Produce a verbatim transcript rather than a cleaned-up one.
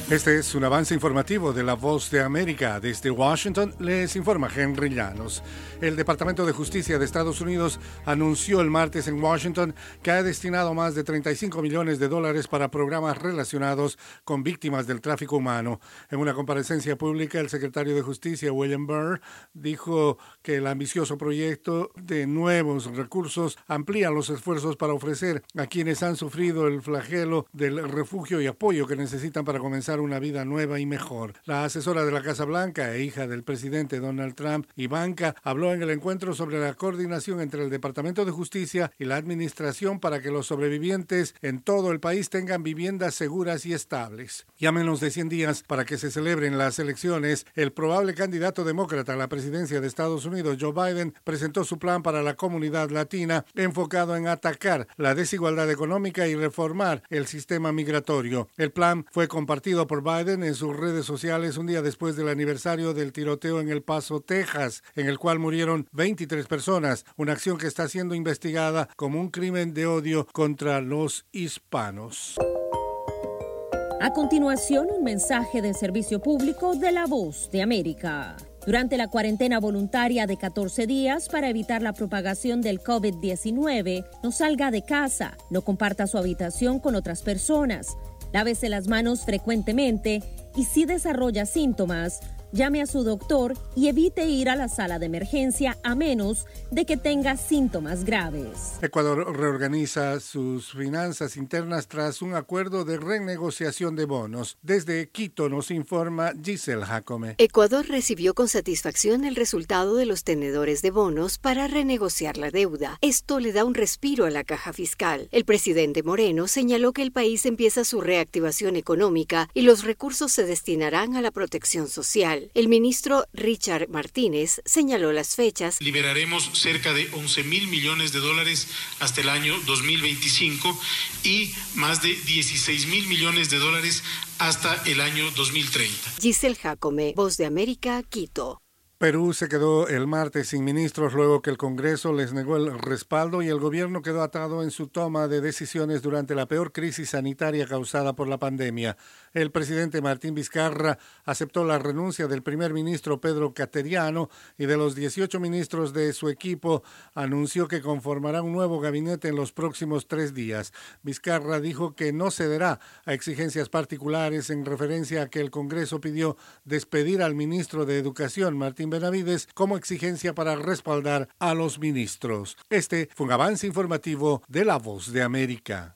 Este es un avance informativo de La Voz de América. Desde Washington les informa Henry Llanos. El Departamento de Justicia de Estados Unidos anunció el martes en Washington que ha destinado más de treinta y cinco millones de dólares para programas relacionados con víctimas del tráfico humano. En una comparecencia pública, el secretario de Justicia, William Barr, dijo que el ambicioso proyecto de nuevos recursos amplía los esfuerzos para ofrecer a quienes han sufrido el flagelo del refugio y apoyo que necesitan para comenzar una vida nueva y mejor. La asesora de la Casa Blanca e hija del presidente Donald Trump, Ivanka, habló en el encuentro sobre la coordinación entre el Departamento de Justicia y la Administración para que los sobrevivientes en todo el país tengan viviendas seguras y estables. Y a menos de cien días para que se celebren las elecciones, el probable candidato demócrata a la presidencia de Estados Unidos, Joe Biden, presentó su plan para la comunidad latina enfocado en atacar la desigualdad económica y reformar el sistema migratorio. El plan fue compartido por Biden en sus redes sociales un día después del aniversario del tiroteo en El Paso, Texas, en el cual murieron veintitrés personas, una acción que está siendo investigada como un crimen de odio contra los hispanos. A continuación, un mensaje de servicio público de La Voz de América. Durante la cuarentena voluntaria de catorce días para evitar la propagación del COVID diecinueve, no salga de casa, no comparta su habitación con otras personas, lávese las manos frecuentemente y si desarrolla síntomas, llame a su doctor y evite ir a la sala de emergencia a menos de que tenga síntomas graves. Ecuador reorganiza sus finanzas internas tras un acuerdo de renegociación de bonos. Desde Quito nos informa Giselle Jacome. Ecuador recibió con satisfacción el resultado de los tenedores de bonos para renegociar la deuda. Esto le da un respiro a la caja fiscal. El presidente Moreno señaló que el país empieza su reactivación económica y los recursos se destinarán a la protección social. El ministro Richard Martínez señaló las fechas. Liberaremos cerca de once mil millones de dólares hasta el año dos mil veinticinco y más de dieciséis mil millones de dólares hasta el año dos mil treinta. Giselle Jacome, Voz de América, Quito. Perú se quedó el martes sin ministros luego que el Congreso les negó el respaldo y el gobierno quedó atado en su toma de decisiones durante la peor crisis sanitaria causada por la pandemia. El presidente Martín Vizcarra aceptó la renuncia del primer ministro Pedro Cateriano y de los dieciocho ministros de su equipo anunció que conformará un nuevo gabinete en los próximos tres días. Vizcarra dijo que no cederá a exigencias particulares en referencia a que el Congreso pidió despedir al ministro de Educación, Martín Benavides, como exigencia para respaldar a los ministros. Este fue un avance informativo de La Voz de América.